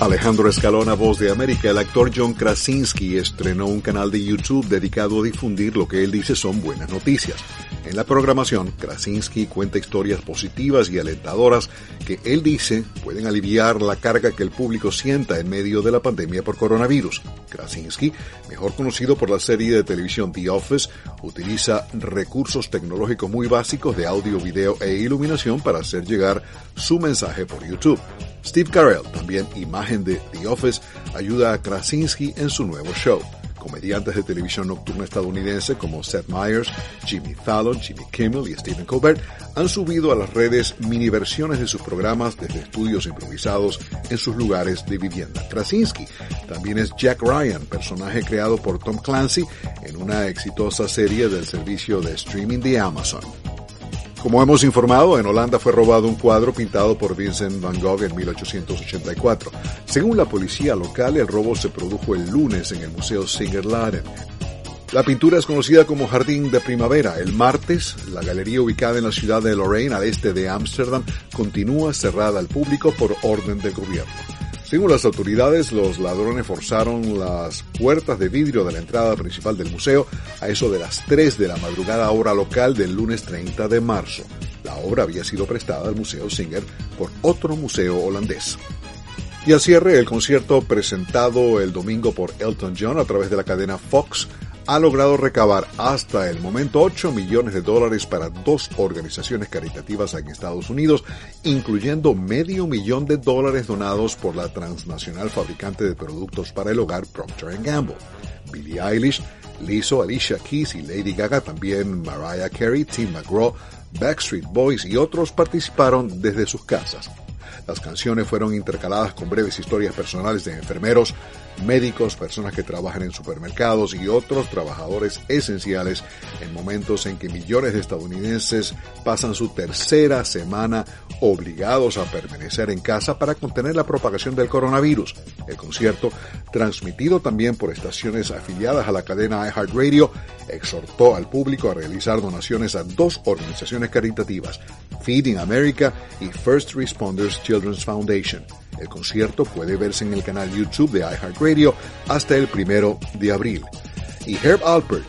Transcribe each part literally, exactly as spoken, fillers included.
Alejandro Escalona, Voz de América. El actor John Krasinski estrenó un canal de YouTube dedicado a difundir lo que él dice son buenas noticias. En la programación, Krasinski cuenta historias positivas y alentadoras que él dice pueden aliviar la carga que el público sienta en medio de la pandemia por coronavirus. Krasinski, mejor conocido por la serie de televisión The Office, utiliza recursos tecnológicos muy básicos de audio, video e iluminación para hacer llegar su mensaje por YouTube. Steve Carell, también imagen de The Office, ayuda a Krasinski en su nuevo show. Comediantes de televisión nocturna estadounidense como Seth Meyers, Jimmy Fallon, Jimmy Kimmel y Stephen Colbert han subido a las redes mini versiones de sus programas desde estudios improvisados en sus lugares de vivienda. Krasinski también es Jack Ryan, personaje creado por Tom Clancy en una exitosa serie del servicio de streaming de Amazon. Como hemos informado, en Holanda fue robado un cuadro pintado por Vincent van Gogh en mil ochocientos ochenta y cuatro. Según la policía local, el robo se produjo el lunes en el Museo Singer-Laden. La pintura es conocida como Jardín de Primavera. El martes, la galería ubicada en la ciudad de Lorraine, al este de Ámsterdam, continúa cerrada al público por orden del gobierno. Según las autoridades, los ladrones forzaron las puertas de vidrio de la entrada principal del museo a eso de las tres de la madrugada hora local del lunes treinta de marzo. La obra había sido prestada al Museo Singer por otro museo holandés. Y al cierre, el concierto presentado el domingo por Elton John a través de la cadena Fox ha logrado recabar hasta el momento ocho millones de dólares para dos organizaciones caritativas en Estados Unidos, incluyendo medio millón de dólares donados por la transnacional fabricante de productos para el hogar Procter and Gamble. Billie Eilish, Lizzo, Alicia Keys y Lady Gaga, también Mariah Carey, Tim McGraw, Backstreet Boys y otros participaron desde sus casas. Las canciones fueron intercaladas con breves historias personales de enfermeros, médicos, personas que trabajan en supermercados y otros trabajadores esenciales en momentos en que millones de estadounidenses pasan su tercera semana obligados a permanecer en casa para contener la propagación del coronavirus. El concierto, transmitido también por estaciones afiliadas a la cadena iHeartRadio, exhortó al público a realizar donaciones a dos organizaciones caritativas, Feeding America y First Responders Children's Foundation. El concierto puede verse en el canal YouTube de iHeartRadio hasta el primero de abril. Y Herb Alpert,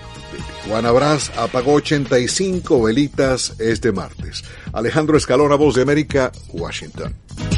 de Tijuana Brass, apagó ochenta y cinco velitas este martes. Alejandro Escalona, Voz de América, Washington.